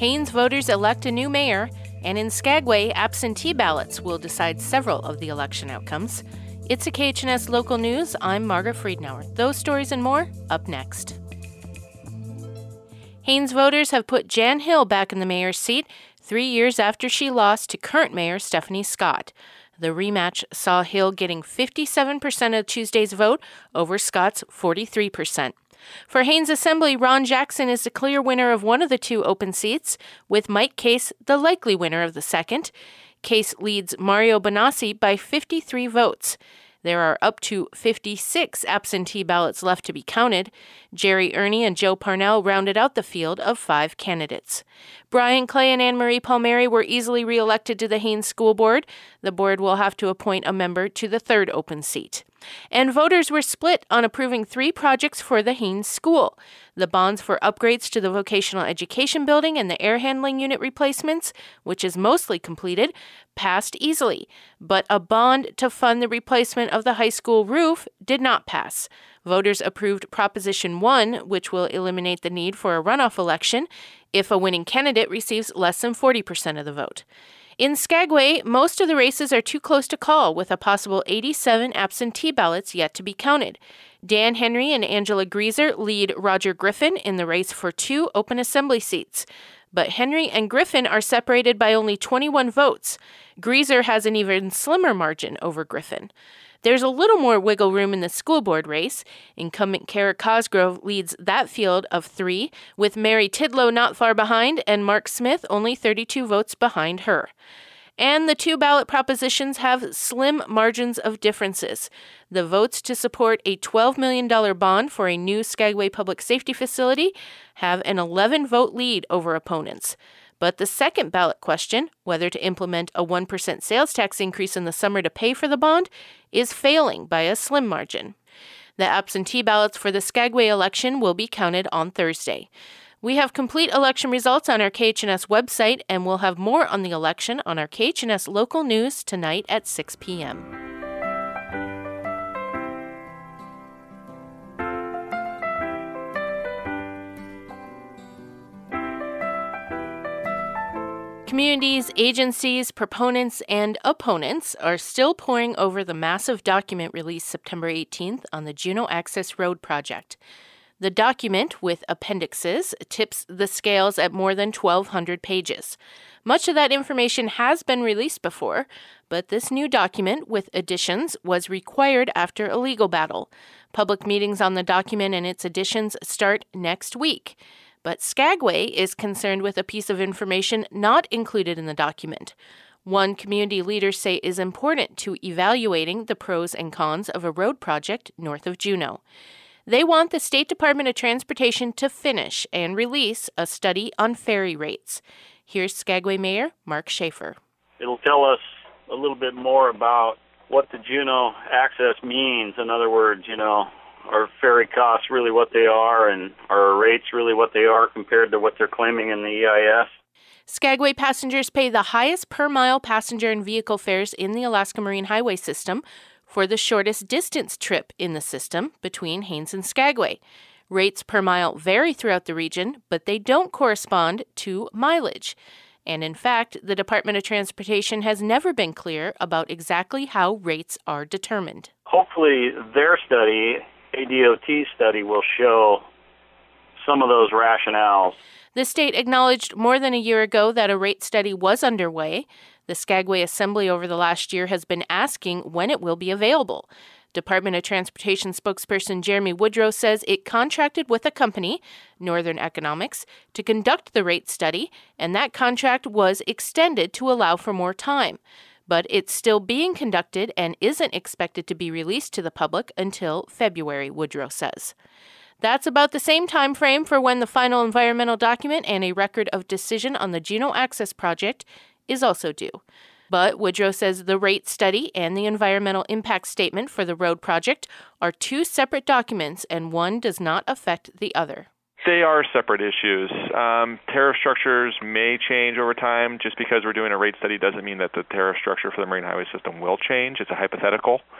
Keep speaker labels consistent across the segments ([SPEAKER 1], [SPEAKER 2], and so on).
[SPEAKER 1] Haines voters elect a new mayor, and in Skagway, absentee ballots will decide several of the election outcomes. It's a KHNS Local News. I'm Margaret Friedenauer. Those stories and more up next. Haines voters have put Jan Hill back in the mayor's seat 3 years after she lost to current mayor Stephanie Scott. The rematch saw Hill getting 57% of Tuesday's vote over Scott's 43%. For Haines Assembly, Ron Jackson is the clear winner of one of the two open seats, with Mike Case the likely winner of the second. Case leads Mario Bonassi by 53 votes. There are up to 56 absentee ballots left to be counted. Jerry Ernie and Joe Parnell rounded out the field of 5 candidates. Brian Clay and Anne Marie Palmieri were easily reelected to the Haines School Board. The board will have to appoint a member to the third open seat. And voters were split on approving 3 projects for the Haines School. The bonds for upgrades to the vocational education building and the air handling unit replacements, which is mostly completed, passed easily. But a bond to fund the replacement of the high school roof did not pass. Voters approved Proposition 1, which will eliminate the need for a runoff election if a winning candidate receives less than 40% of the vote. In Skagway, most of the races are too close to call, with a possible 87 absentee ballots yet to be counted. Dan Henry and Angela Grieser lead Roger Griffin in the race for 2 open assembly seats. But Henry and Griffin are separated by only 21 votes. Grieser has an even slimmer margin over Griffin. There's a little more wiggle room in the school board race. Incumbent Kara Cosgrove leads that field of 3, with Mary Tidlow not far behind and Mark Smith only 32 votes behind her. And the 2 ballot propositions have slim margins of differences. The votes to support a $12 million bond for a new Skagway public safety facility have an 11-vote lead over opponents. But the second ballot question, whether to implement a 1% sales tax increase in the summer to pay for the bond, is failing by a slim margin. The absentee ballots for the Skagway election will be counted on Thursday. We have complete election results on our KHNS website, and we'll have more on the election on our KHNS Local News tonight at 6 p.m. Communities, agencies, proponents, and opponents are still poring over the massive document released September 18th on the Juneau Access Road project. The document, with appendixes, tips the scales at more than 1,200 pages. Much of that information has been released before, but this new document, with additions, was required after a legal battle. Public meetings on the document and its additions start next week. But Skagway is concerned with a piece of information not included in the document. One community leaders say is important to evaluating the pros and cons of a road project north of Juneau. They want the State Department of Transportation to finish and release a study on ferry rates. Here's Skagway Mayor Mark Schaefer.
[SPEAKER 2] It'll tell us a little bit more about what the Juneau access means. In other words, are ferry costs really what they are, and are rates really what they are compared to what they're claiming in the EIS?
[SPEAKER 1] Skagway passengers pay the highest per-mile passenger and vehicle fares in the Alaska Marine Highway system for the shortest distance trip in the system between Haines and Skagway. Rates per mile vary throughout the region, but they don't correspond to mileage. And in fact, the Department of Transportation has never been clear about exactly how rates are determined.
[SPEAKER 2] Hopefully their study, ADOT study, will show some of those rationales.
[SPEAKER 1] The state acknowledged more than a year ago that a rate study was underway. The Skagway Assembly over the last year has been asking when it will be available. Department of Transportation spokesperson Jeremy Woodrow says it contracted with a company, Northern Economics, to conduct the rate study, and that contract was extended to allow for more time. But it's still being conducted and isn't expected to be released to the public until February, Woodrow says. That's about the same time frame for when the final environmental document and a record of decision on the Juneau Access Project is also due. But Woodrow says the rate study and the environmental impact statement for the road project are 2 separate documents, and one does not affect the other.
[SPEAKER 3] They are separate issues. Tariff structures may change over time. Just because we're doing a rate study doesn't mean that the tariff structure for the marine highway system will change. It's a hypothetical.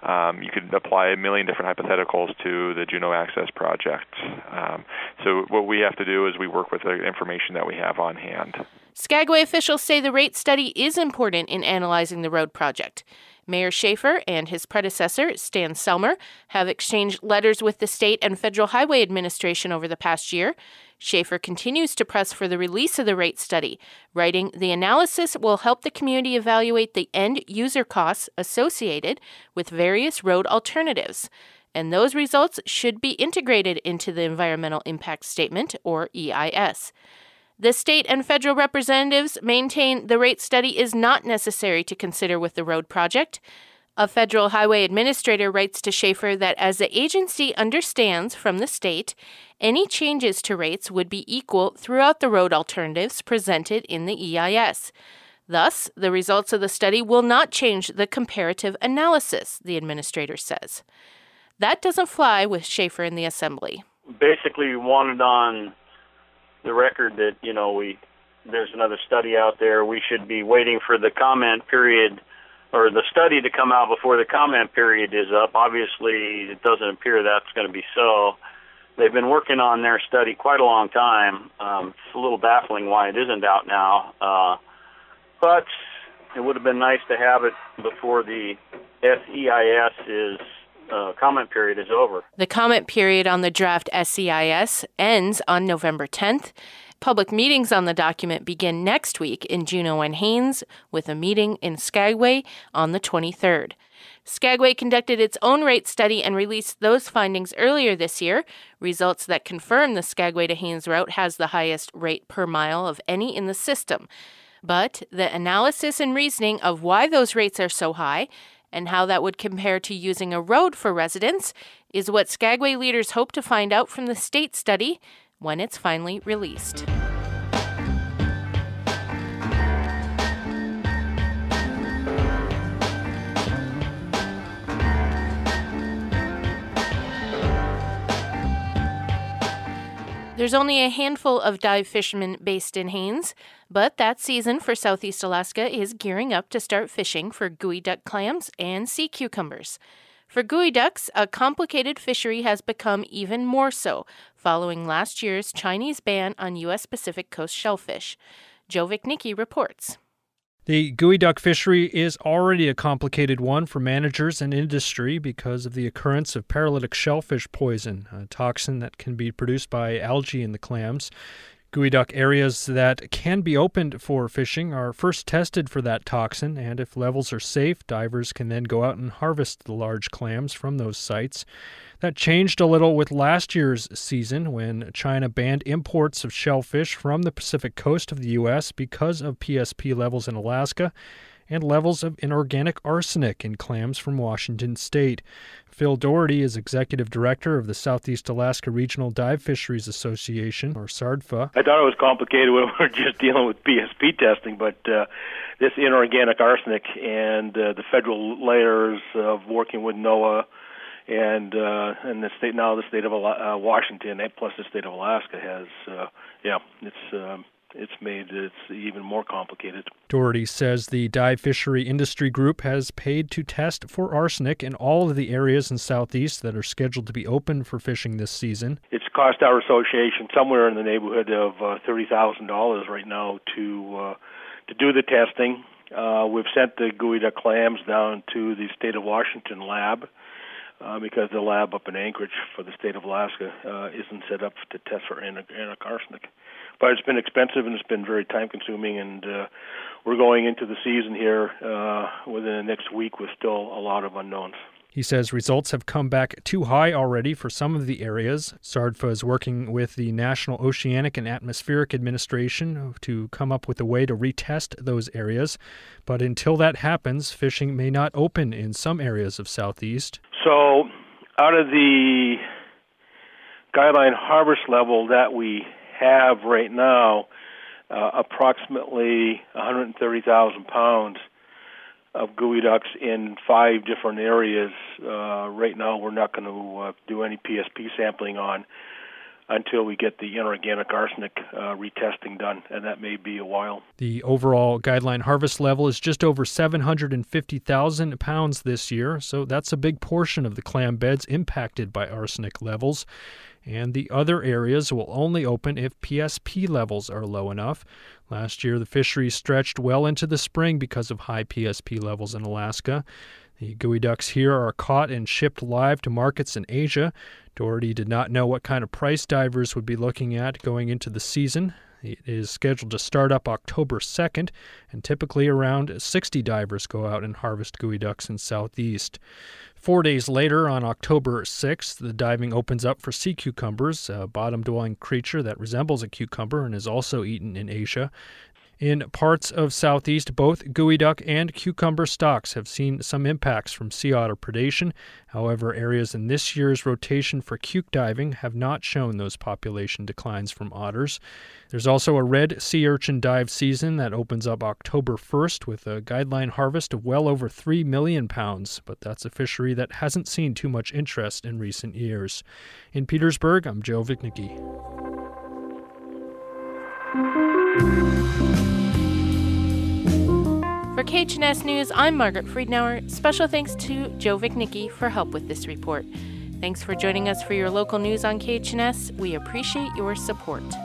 [SPEAKER 3] You could apply a million different hypotheticals to the Juneau Access Project. So what we have to do is we work with the information that we have on hand.
[SPEAKER 1] Skagway officials say the rate study is important in analyzing the road project. Mayor Schaefer and his predecessor, Stan Selmer, have exchanged letters with the state and Federal Highway Administration over the past year. Schaefer continues to press for the release of the rate study, writing, "The analysis will help the community evaluate the end-user costs associated with various road alternatives, and those results should be integrated into the Environmental Impact Statement, or EIS." The state and federal representatives maintain the rate study is not necessary to consider with the road project. A federal highway administrator writes to Schaefer that as the agency understands from the state, any changes to rates would be equal throughout the road alternatives presented in the EIS. Thus, the results of the study will not change the comparative analysis, the administrator says. That doesn't fly with Schaefer in the Assembly.
[SPEAKER 2] Basically, we wanted on the record that, there's another study out there. We should be waiting for the comment period or the study to come out before the comment period is up. Obviously, it doesn't appear that's going to be so. They've been working on their study quite a long time. It's a little baffling why it isn't out now. But it would have been nice to have it before the SEIS comment period is over.
[SPEAKER 1] The comment period on the draft SEIS ends on November 10th. Public meetings on the document begin next week in Juneau and Haines, with a meeting in Skagway on the 23rd. Skagway conducted its own rate study and released those findings earlier this year, results that confirm the Skagway to Haines route has the highest rate per mile of any in the system. But the analysis and reasoning of why those rates are so high and how that would compare to using a road for residents is what Skagway leaders hope to find out from the state study when it's finally released. There's only a handful of dive fishermen based in Haines, but that season for Southeast Alaska is gearing up to start fishing for geoduck clams and sea cucumbers. For geoducks, a complicated fishery has become even more so following last year's Chinese ban on U.S. Pacific Coast shellfish. Joe Vicnicki reports.
[SPEAKER 4] The geoduck fishery is already a complicated one for managers and industry because of the occurrence of paralytic shellfish poison, a toxin that can be produced by algae in the clams. Geoduck areas that can be opened for fishing are first tested for that toxin, and if levels are safe, divers can then go out and harvest the large clams from those sites. That changed a little with last year's season when China banned imports of shellfish from the Pacific coast of the U.S. because of PSP levels in Alaska and levels of inorganic arsenic in clams from Washington State. Phil Doherty is executive director of the Southeast Alaska Regional Dive Fisheries Association, or SARDFA.
[SPEAKER 5] I thought it was complicated when we were just dealing with PSP testing, but this inorganic arsenic and the federal layers of working with NOAA and the state of Washington, and plus the state of Alaska has, it's made it even more complicated.
[SPEAKER 4] Doherty says the dive fishery industry group has paid to test for arsenic in all of the areas in Southeast that are scheduled to be open for fishing this season.
[SPEAKER 5] It's cost our association somewhere in the neighborhood of $30,000 right now to do the testing. We've sent the geoduck clams down to the state of Washington lab because the lab up in Anchorage for the state of Alaska isn't set up to test for inorganic arsenic. But it's been expensive and it's been very time-consuming, and we're going into the season here within the next week with still a lot of unknowns.
[SPEAKER 4] He says results have come back too high already for some of the areas. SARDFA is working with the National Oceanic and Atmospheric Administration to come up with a way to retest those areas. But until that happens, fishing may not open in some areas of Southeast.
[SPEAKER 5] So out of the guideline harvest level that we have right now, approximately 130,000 pounds of geoducks in 5 different areas. Right now we're not going to do any PSP sampling on. until we get the inorganic arsenic retesting done, and that may be a while.
[SPEAKER 4] The overall guideline harvest level is just over 750,000 pounds this year, so that's a big portion of the clam beds impacted by arsenic levels. And the other areas will only open if PSP levels are low enough. Last year, the fishery stretched well into the spring because of high PSP levels in Alaska. The geoducks here are caught and shipped live to markets in Asia. Doherty did not know what kind of price divers would be looking at going into the season. It is scheduled to start up October 2nd, and typically around 60 divers go out and harvest geoducks in Southeast. 4 days later, on October 6th, the diving opens up for sea cucumbers, a bottom-dwelling creature that resembles a cucumber and is also eaten in Asia. In parts of Southeast, both geoduck and cucumber stocks have seen some impacts from sea otter predation. However, areas in this year's rotation for cuke diving have not shown those population declines from otters. There's also a red sea urchin dive season that opens up October 1st with a guideline harvest of well over 3 million pounds, but that's a fishery that hasn't seen too much interest in recent years. In Petersburg, I'm Joe Vichnicki.
[SPEAKER 1] For KHNS News, I'm Margaret Friedenauer. Special thanks to Joe Vichnicki for help with this report. Thanks for joining us for your local news on KHNS. We appreciate your support.